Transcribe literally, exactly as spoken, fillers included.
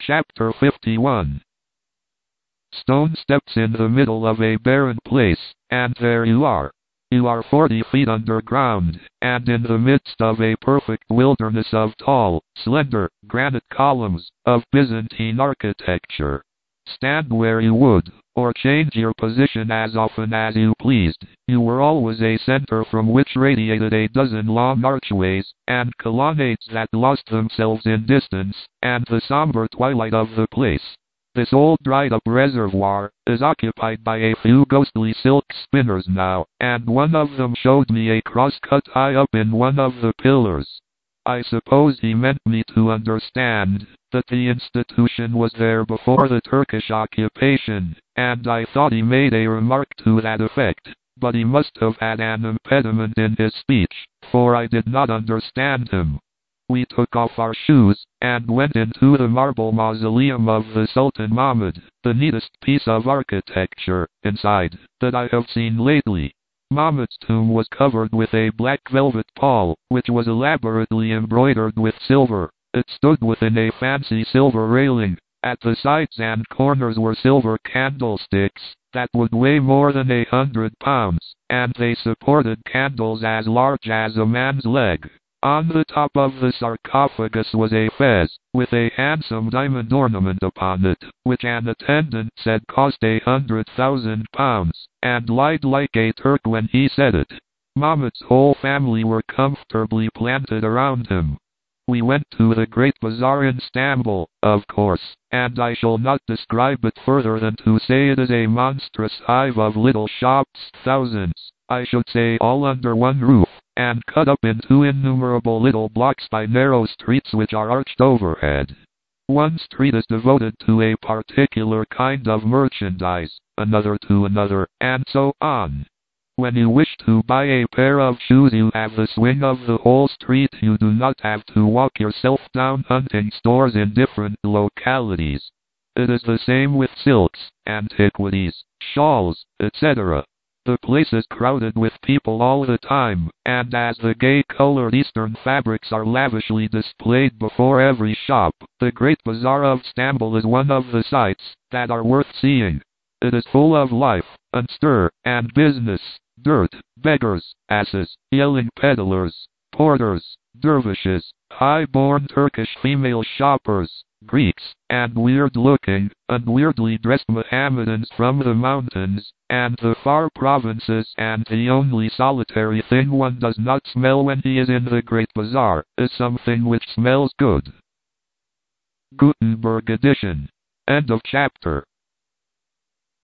Chapter fifty-one. Stone steps in the middle of a barren place, and there you are. You are forty feet underground, and in the midst of a perfect wilderness of tall, slender, granite columns, of Byzantine architecture. Stand where you would, or change your position as often as you pleased, you were always a center from which radiated a dozen long archways, and colonnades that lost themselves in distance, and the somber twilight of the place. This old dried-up reservoir is occupied by a few ghostly silk spinners now, and one of them showed me a cross-cut high up in one of the pillars. I suppose he meant me to understand that the institution was there before the Turkish occupation, and I thought he made a remark to that effect, but he must have had an impediment in his speech, for I did not understand him. We took off our shoes, and went into the marble mausoleum of the Sultan Mahmud, the neatest piece of architecture, inside, that I have seen lately. Mahmud's tomb was covered with a black velvet pall, which was elaborately embroidered with silver. It stood within a fancy silver railing. At the sides and corners were silver candlesticks, that would weigh more than a hundred pounds, and they supported candles as large as a man's leg. On the top of the sarcophagus was a fez, with a handsome diamond ornament upon it, which an attendant said cost a hundred thousand pounds, and lied like a Turk when he said it. Mahmud's whole family were comfortably planted around him. We went to the Great Bazaar in Istanbul, of course, and I shall not describe it further than to say it is a monstrous hive of little shops, thousands, I should say, all under one roof, and cut up into innumerable little blocks by narrow streets which are arched overhead. One street is devoted to a particular kind of merchandise, another to another, and so on. When you wish to buy a pair of shoes you have the swing of the whole street. You do not have to walk yourself down hunting stores in different localities. It is the same with silks, antiquities, shawls, et cetera. The place is crowded with people all the time, and as the gay-colored Eastern fabrics are lavishly displayed before every shop, the Great Bazaar of Istanbul is one of the sights that are worth seeing. It is full of life, and stir, and business, dirt, beggars, asses, yelling peddlers, porters, dervishes, high-born Turkish female shoppers, Greeks, and weird-looking, and weirdly dressed Mohammedans from the mountains, and the far provinces, and the only solitary thing one does not smell when he is in the Great Bazaar, is something which smells good. Gutenberg edition. End of chapter.